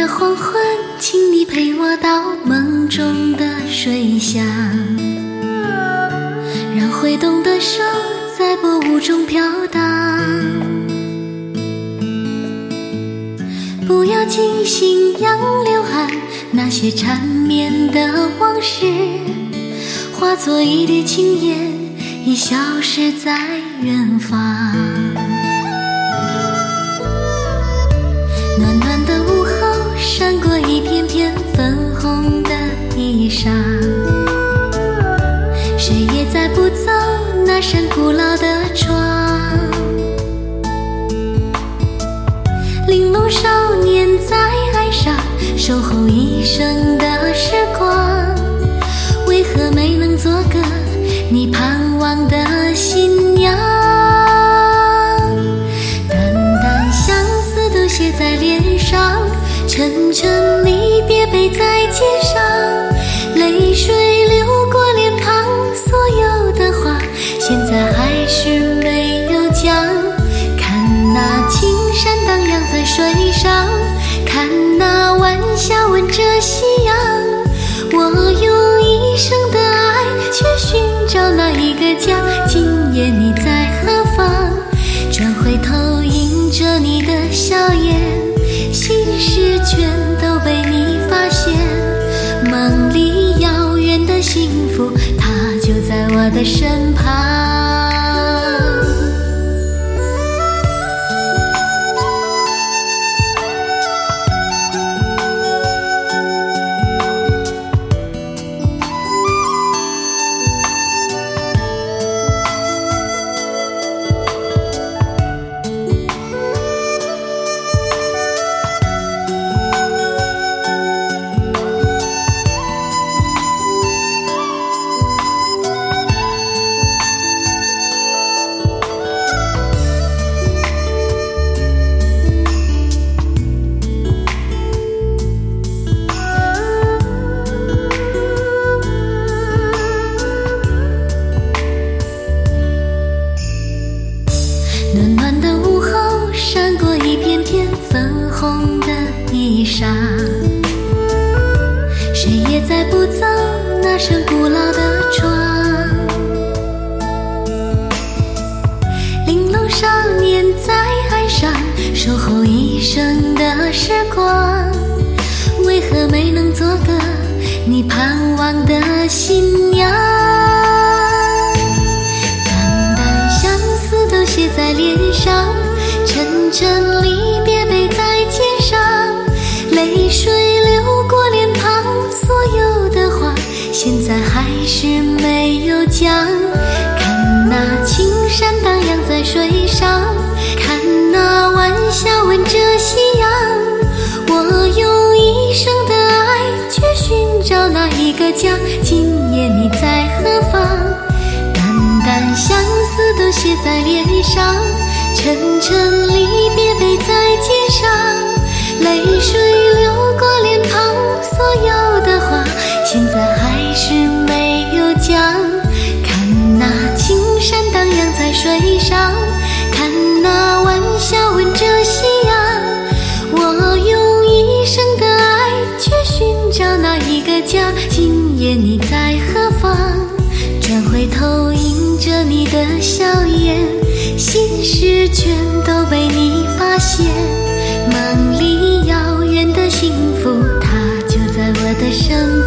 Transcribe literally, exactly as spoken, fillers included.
黄昏，请你陪我到梦中的水乡，让挥动的手在波舞中飘荡。不要惊醒杨柳岸，那些缠绵的往事化作一缕青烟，已消失在远方。暖暖的午后，闪过一片片粉红的衣裳，谁也载不走那扇古老的窗。玲珑少年在岸上守候一生的时光，为何没能做个你盼望的新娘？淡淡相思都写在脸上，沉沉离别背在肩上，泪水流过脸庞，所有的话现在还是没有讲。看那青山荡漾在水上，看那晚霞吻着夕阳，我用一生的爱去寻找那一个家。今夜你在何方？转回头迎着你的笑颜，心事全都被你发现。梦里遥远的幸福，它就在我的身旁。暖暖的午后，闪过一片片粉红的衣裳，谁也载不走那扇古老的窗。玲珑少年在岸上守候一生的时光，为何没能做个你盼望的新娘？写在脸上，沉沉离别背在肩上，泪水流过脸庞，所有的话现在还是没有讲。看那青山荡漾在水上，看那晚霞吻着夕阳，我用一生的爱去寻找那一个家。今夜你在何方？淡淡相思都写在脸上，沉沉离别背在肩上，泪水流过脸庞，所有的话现在还是没有讲。看那青山荡漾在水上，看那晚霞吻着夕阳，我用一生的爱去寻找那一个家。今夜你在何方？转回头迎着你的笑颜，心事全都被你发现。梦里遥远的幸福，它就在我的身